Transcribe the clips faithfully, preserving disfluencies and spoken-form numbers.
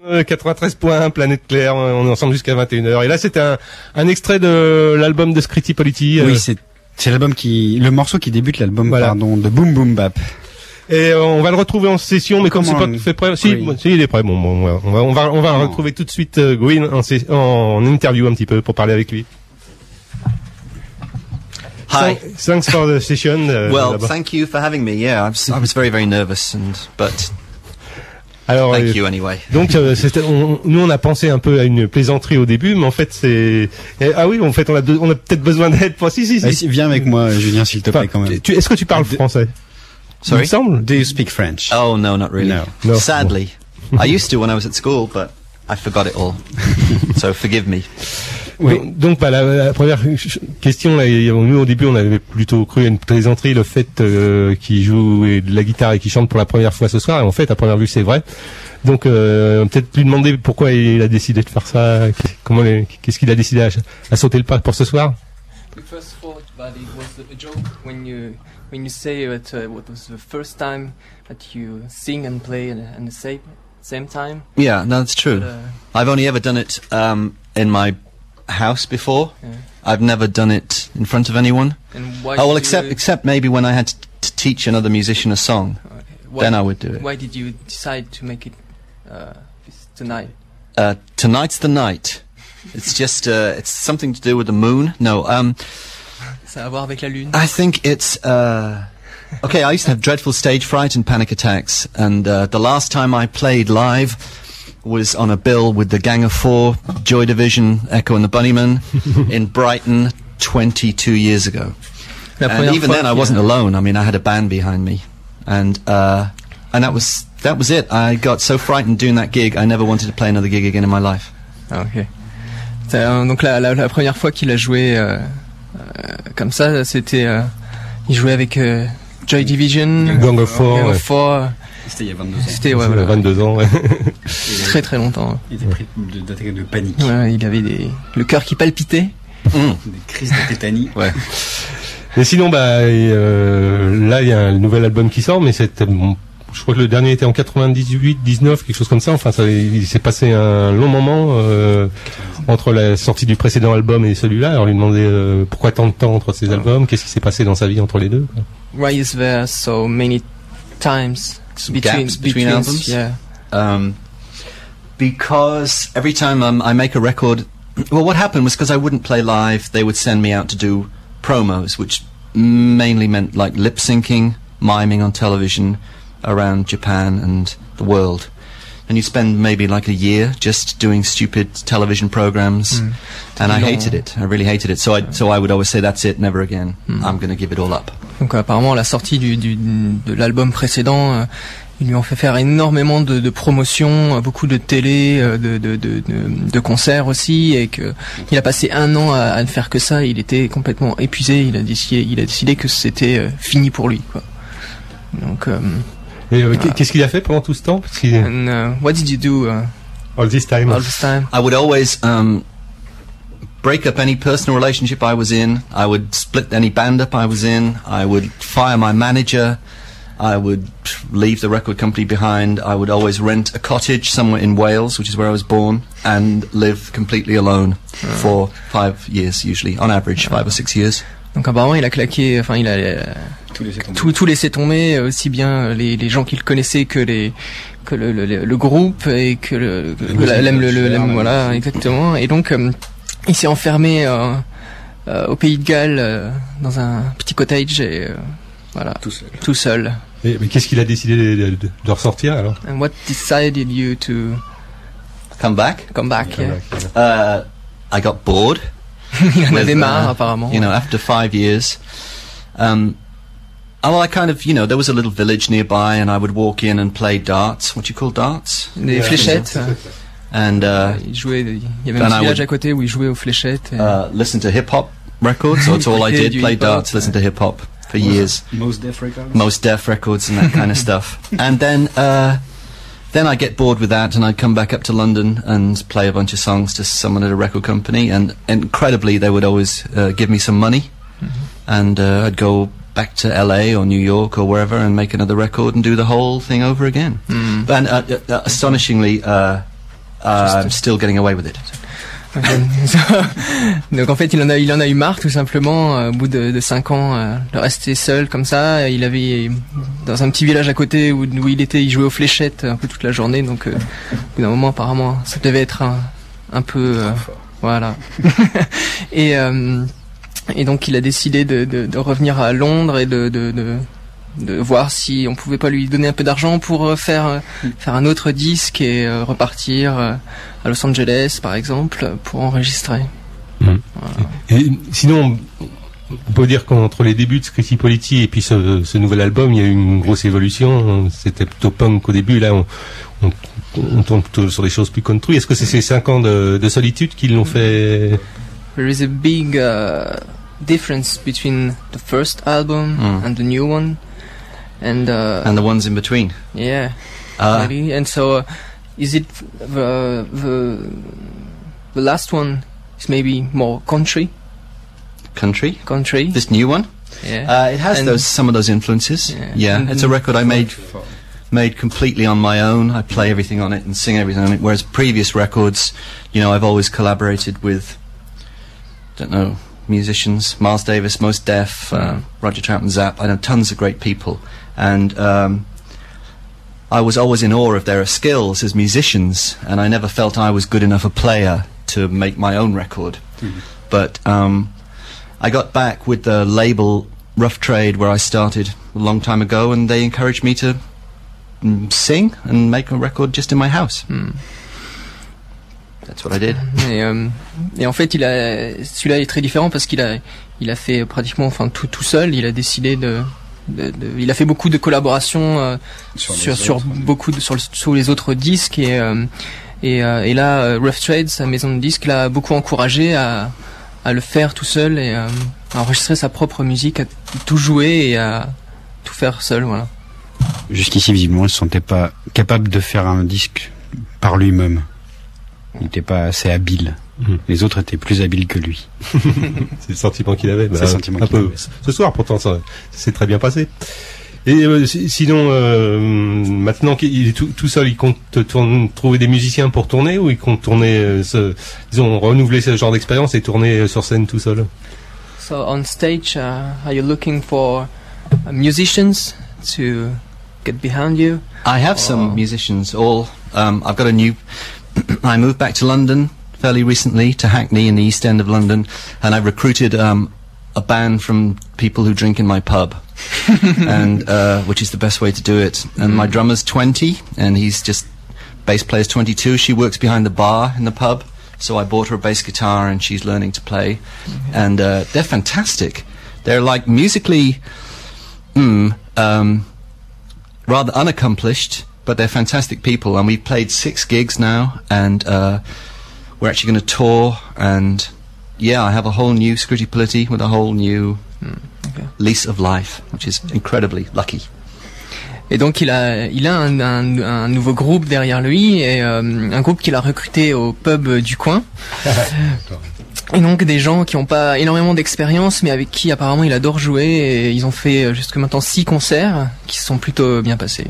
Euh, quatre-vingt-treize point un, Planète Claire, on est ensemble jusqu'à vingt et une heures. Et là, c'était un, un extrait de l'album de Scritti Politti. Euh... Oui, c'est, c'est l'album qui, le morceau qui débute l'album, voilà. Pardon, de Boom Boom Bap. Et euh, on va le retrouver en session, mais comme c'est pas tout fait prêt, si, oui. si, il est prêt. Bon, bon, on va, on va, on va le retrouver tout de suite, euh, Gwyn, en, en, en interview un petit peu pour parler avec lui. Hi. Thanks for the session. Uh, well, là-bas. thank you for having me. Yeah, I was, I was very, very nervous, and but Alors, thank euh, you anyway. Donc, euh, c'était, on, nous, on a pensé un peu à une plaisanterie au début, mais en fait, c'est eh, ah oui, en fait, on a, de, on a peut-être besoin d'aide. Pour... Si, si, si. Ah, si. Viens avec moi, Julien, s'il te plaît, enfin, quand même. Tu, est-ce que tu parles de... français? Sorry. Il me semble. Do you speak French? Oh no, not really. No. No. Sadly, I used to when I was at school, but I forgot it all. So forgive me. Oui. Donc, donc bah, la, la première question, là, nous au début on avait plutôt cru à une plaisanterie, le fait euh, qu'il joue de la guitare et qu'il chante pour la première fois ce soir, et en fait à première vue c'est vrai. Donc euh, peut-être lui demander pourquoi il a décidé de faire ça, comment les, qu'est-ce qu'il a décidé à, à sauter le pas pour ce soir. The first thought that it was a joke when you when you say that uh, what was the first time that you sing and play at, at the same same time. Yeah, no, that's true. But, uh, I've only ever done it um, in my house before. Yeah. I've never done it in front of anyone. And why Oh well, did except you, except maybe when I had to, to teach another musician a song. okay. why, Then I would do it. Why did you decide to make it uh, this tonight? Uh, tonight's the night. It's just uh, it's something to do with the moon. No, um, Ça a à voir avec la lune. I think it's uh, okay. I used to have dreadful stage fright and panic attacks, and uh, the last time I played live was on a bill with the Gang of Four, Joy Division, Echo and the Bunnymen in Brighton twenty-two years ago. La And even then, I qu'il wasn't a- alone. I mean, I had a band behind me, and uh, and that was that was it. I got so frightened doing that gig, I never wanted to play another gig again in my life. Ah, ok. C'est, euh, donc la, la, la première fois qu'il a joué euh, euh, comme ça, c'était euh, il jouait avec euh, Joy Division, Gang of Four, Gang of ouais. Four. C'était il y a vingt-deux ans. C'était ouais, Il a voilà, vingt-deux ans. Ouais. très très longtemps. Il était pris de- d'attaque de panique. Ouais, il avait des, le cœur qui palpitait. Mm. Des crises de tétanie. Ouais. Et sinon, bah, et, euh, là, il y a un nouvel album qui sort, mais c'est, bon, je crois que le dernier était en quatre-vingt-dix-huit, dix-neuf, quelque chose comme ça. Enfin, ça, il s'est passé un long moment euh, entre la sortie du précédent album et celui-là. Alors, lui demander euh, pourquoi tant de temps entre ces albums, qu'est-ce qui s'est passé dans sa vie entre les deux. Quoi. Why is there so many times Some between gaps between albums? Yeah. Um, because every time um, I make a record, well, what happened was because I wouldn't play live, they would send me out to do promos, which mainly meant like lip syncing, miming on television around Japan and the world. And you spend maybe like a year just doing stupid television programs, Mm. and I Long. hated it. I really hated it. So I so I would always say, "That's it, never again. Mm. I'm going to give it all up." Donc apparemment, à la sortie du, du, de l'album précédent, euh, ils lui ont fait faire énormément de, de promotions, euh, beaucoup de télé, euh, de, de, de, de, de concerts aussi, et que il a passé un an à, à ne faire que ça. Il était complètement épuisé. Il a décidé, il a décidé que c'était euh, fini pour lui, quoi. Donc, euh, Et euh, qu'est-ce qu'il a fait pendant tout ce temps? Parce qu'il and, uh, what did you do uh, all this time. all this time? I would always um, break up any personal relationship I was in. I would split any band up I was in. I would fire my manager. I would leave the record company behind. I would always rent a cottage somewhere in Wales, which is where I was born, and live completely alone for five years, usually, on average, five or six years. Donc apparemment, il a claqué. Enfin, il a euh, Tout laissé tomber. tout, tout laissé tomber, aussi bien les, les gens qu'il connaissait que les que le, le, le groupe et que le, que Le la, la- le, le- la- la- voilà, exactement. Et donc euh, il s'est enfermé euh, euh, au Pays de Galles euh, dans un petit cottage et euh, voilà, Tout seul. tout seul. Et, mais qu'est-ce qu'il a décidé de, de, de ressortir alors? And what decided you to Come back. come back? Come Yeah. back, Uh, I got bored. Il en with, avait marre uh, apparemment. You know, after five years. Um, oh, well, I kind of, you know, there was a little village nearby, and I would walk in and play darts. What do you call darts? Des Yeah. fléchettes. And uh, Il jouait. Il y avait And un I petit village would- à côté où il jouait aux fléchettes. et- uh, listen to hip hop records. So that's all I Écouter did: du play hip-hop, darts, listen to hip hop for years. Most Def Records. Most Def records and that kind of stuff. And then, uh, then I get bored with that, and I'd come back up to London and play a bunch of songs to someone at a record company. And incredibly, they would always uh, give me some money, and uh, I'd go back to L A or New York or wherever and make another record and do the whole thing over again. Mm. And uh, uh, astonishingly, uh, uh, I'm still getting away with it. Donc en fait, il en a, il en a eu marre tout simplement. Euh, au bout de, de cinq ans, euh, de rester seul comme ça. Il avait dans un petit village à côté où, où il était, il jouait aux fléchettes un peu toute la journée. Donc euh, au bout d'un moment, apparemment, ça devait être un, un peu, euh, voilà. et euh, et donc il a décidé de, de, de revenir à Londres et de, de, de de voir si on pouvait pas lui donner un peu d'argent pour faire euh, faire un autre disque et euh, repartir euh, à Los Angeles par exemple pour enregistrer. Mmh. Voilà. Et sinon, on peut dire qu'entre les débuts de Scritti Politti et puis ce, ce nouvel album, il y a eu une grosse évolution. C'était plutôt punk au début. Là, on, on, on tombe plutôt sur des choses plus country. Est-ce que c'est ces cinq ans de, de solitude qui l'ont fait? There is a big uh, difference between the first album mm. and the new one. And uh, and the ones in between. Yeah, uh, maybe. And so, uh, is it the the the last one is maybe more country? Country. Country. This new one. Yeah. Uh, it has and those some of those influences. Yeah. yeah. And it's a record I made made completely on my own. I play everything on it and sing everything on it. Whereas previous records, you know, I've always collaborated with, don't know, musicians, Miles Davis, Mos Def, uh, Roger Troutman, Zapp. I know tons of great people. And um, I was always in awe of their skills as musicians, and I never felt I was good enough a player to make my own record. Mm-hmm. But um, I got back with the label Rough Trade, where I started a long time ago, and they encouraged me to mm, sing and make a record just in my house. Mm. That's what I did. Et, euh, et en fait, il a, celui-là est très différent parce qu'il a, il a fait pratiquement, enfin tout, tout seul. Il a décidé de De, de, il a fait beaucoup de collaborations euh, sur, sur, sur beaucoup de, sur, le, sur les autres disques et euh, et, euh, et là euh, Rough Trade, sa maison de disques, l'a beaucoup encouragé à à le faire tout seul et euh, à enregistrer sa propre musique, à tout jouer et à tout faire seul, voilà. Jusqu'ici, visiblement, il se sentait pas capable de faire un disque par lui-même. Il n'était pas assez habile. Mmh. Les autres étaient plus habiles que lui. C'est le sentiment qu'il avait. Bah, C'est le sentiment un qu'il peu. avait. Ce soir, pourtant, ça, ça s'est très bien passé. Et euh, sinon, euh, maintenant qu'il est tout, tout seul, il compte tourne, trouver des musiciens pour tourner, ou il compte tourner, euh, ce, disons, renouveler ce genre d'expérience et tourner sur scène tout seul? So on stage, uh, are you looking for uh, musicians to get behind you? I have some musicians. All um, I've got a new. I moved back to London fairly recently, to Hackney in the East End of London, and I recruited um, a band from people who drink in my pub, and uh, which is the best way to do it. And mm. my drummer's twenty, and he's just bass player's twenty-two. She works behind the bar in the pub, so I bought her a bass guitar, and she's learning to play. Mm-hmm. And uh, they're fantastic. They're like musically, mm, um, rather unaccomplished, but they're fantastic people. And we've played six gigs now, and uh, we're actually going to tour, and yeah, I have a whole new Scritti Politti with a whole new mm, okay. lease of life, which is incredibly lucky. Et donc il a, il a un, un, un nouveau groupe derrière lui, et euh, un groupe qu'il a recruté au pub du coin. Et donc des gens qui n'ont pas énormément d'expérience, mais avec qui apparemment il adore jouer, et ils ont fait jusque maintenant six concerts qui se sont plutôt bien passés.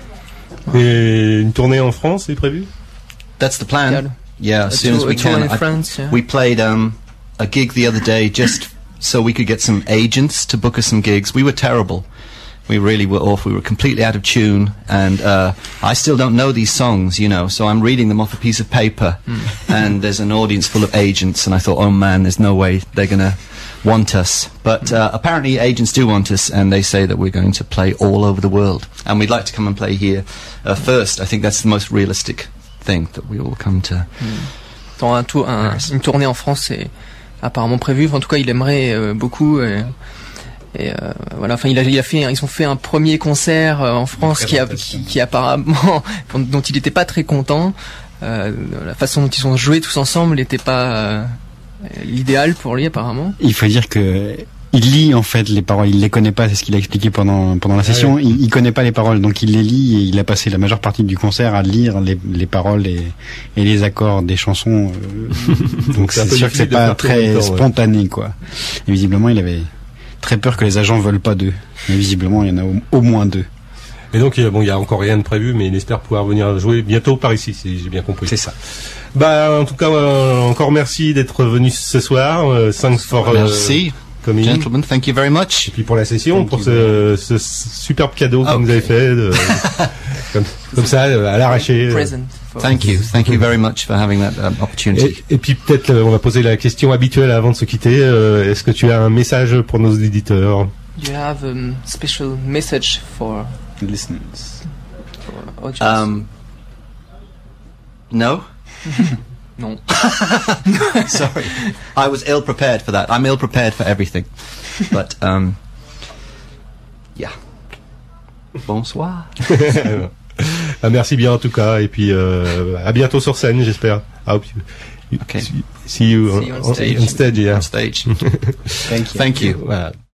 Et une tournée en France est prévue? That's the plan. Yeah. Yeah, as soon as we can. I, France, yeah. We played um, a gig the other day just so we could get some agents to book us some gigs. We were terrible. We really were awful. We were completely out of tune, and uh, I still don't know these songs, you know, so I'm reading them off a piece of paper, mm. and there's an audience full of agents, and I thought, oh man, there's no way they're going to want us. But uh, apparently agents do want us, and they say that we're going to play all over the world. And we'd like to come and play here uh, first. I think that's the most realistic thing, that we all come to. Mm. Un tour, un, une tournée en France est apparemment prévue. En tout cas, il aimerait euh, beaucoup. Et, et euh, voilà. Enfin, il a, il a fait. Ils ont fait un premier concert euh, en France qui, a, qui, qui apparemment dont il n'était pas très content. Euh, la façon dont ils ont joué tous ensemble n'était pas euh, l'idéal pour lui apparemment. Il faut dire que il lit en fait les paroles, il les connaît pas, c'est ce qu'il a expliqué pendant pendant la session. Ah oui. il, il connaît pas les paroles, donc il les lit, et il a passé la majeure partie du concert à lire les, les paroles et, et les accords des chansons. Euh, donc c'est sûr que c'est pas très temps, spontané, ouais. quoi. Et visiblement, il avait très peur que les agents veulent pas d'eux. Mais visiblement, il y en a au, au moins deux. Et donc, bon, il y a encore rien de prévu, mais il espère pouvoir venir jouer bientôt par ici, si j'ai bien compris. C'est ça. Bah, en tout cas, euh, encore merci d'être venu ce soir. Euh, thanks for euh, Merci. coming. Gentlemen, thank you very much. Et puis pour la session, Thank pour you ce, ce superbe cadeau que Okay. vous nous avez fait, de, comme, comme ça, euh, à l'arraché. euh. Present. for- Thank you. Thank you very much for having that um, opportunity. Et, et puis peut-être, euh, on va poser la question habituelle avant de se quitter. Euh, Est-ce que tu as un message pour nos éditeurs? Do you have a um, special message for, Listeners. for audience? Um, no? Non. Sorry. I was ill prepared for that. I'm ill prepared for everything. But, um, yeah. Bonsoir. Ah, merci bien en tout cas, et puis euh, à bientôt sur scène, j'espère. I hope you, you- Okay. see you See you on stage. on stage, yeah. On stage. Thank you. Thank you. Voilà.